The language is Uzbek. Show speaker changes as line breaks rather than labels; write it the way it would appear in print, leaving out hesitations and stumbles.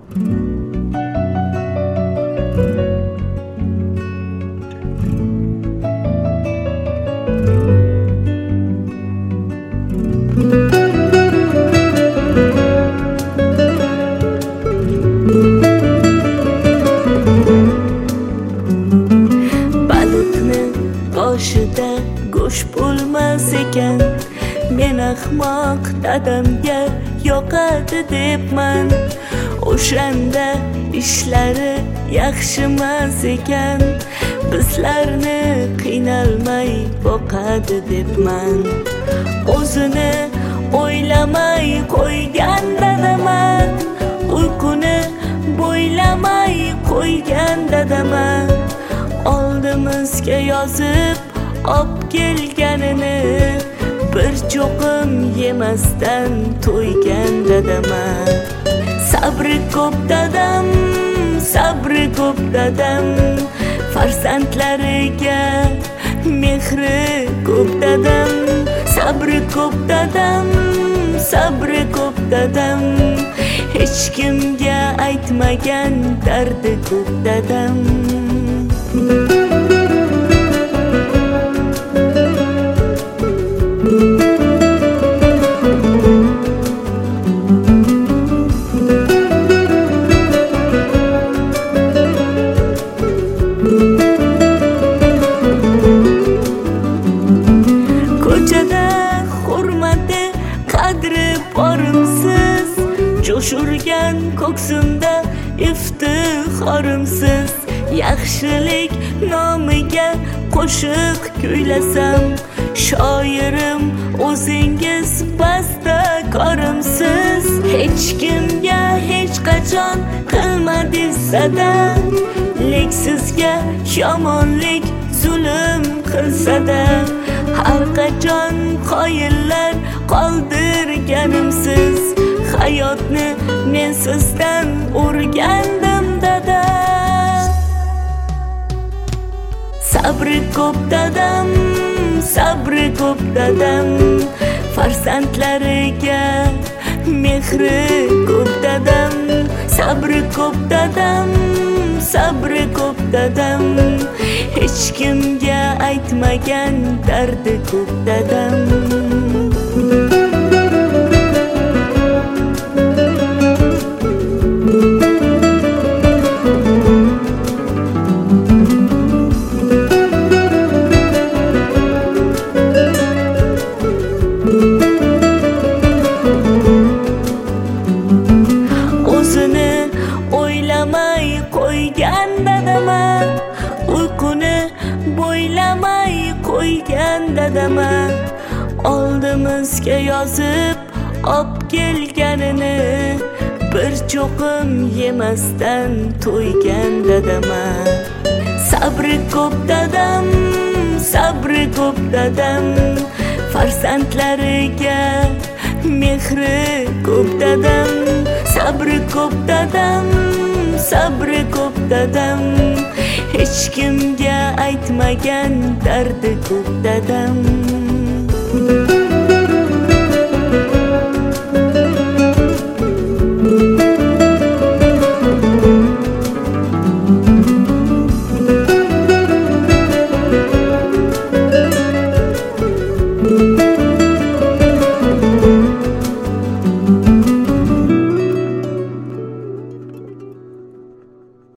Baliqni boshida go'sht bo'lmas ekan, men ahmoq dadamga yoqadi debman. O'shanda ishlari yaxshimas ekan, bizlarni qiynalmay boqadi debman. O'zini o'ylamay qo'ygan dadaman, uyquni bo'ylamay qo'ygan dadaman. Oldimizga yozib ob kelganini bir cho'qim yemasdan to'ygan dadaman. Sabri ko'p dadam, sabri ko'p dadam, farzandlariga mehri ko'p dadam. Sabri ko'p dadam, sabri ko'p dadam, hech kimga aytmagan dardi ko'p dadam. Ko'chada hurmati qadri borimsiz, jo'shurgan ko'ksimda iftixorimsiz. Yaxshilik nomiga qo'shiq kuylasam, shoirim o'zingiz bastakorimsiz. Hech kimga hech qachon qilmadingiz sada, lek sizga yomonlik zulm qilsada. Har qachon qoyillar qoldirganimsiz, hayotni men sizdan o'rgandim dada. Sabri ko'p dadam, sabri ko'p dadam, farzandlariga mehri ko'p dadam. Sabri ko'p dadam, sabri ko'p dadam, hech kimga aytmagan dardi ko'p dadam. O'zini o'ylamay qo'ygan dadaman, uyquni bo'ylamay qo'ygan dadaman. Oldimizga yozib ob kelganini bir cho'qim yemasdan to'ygan dadaman. Sabri ko'p dadam, sabri ko'p dadam, farzandlariga mehri ko'p dadam. Sabri ko'p dadam, sabri ko'p dadam, hech kimga aytmagan dardi ko'p dadam.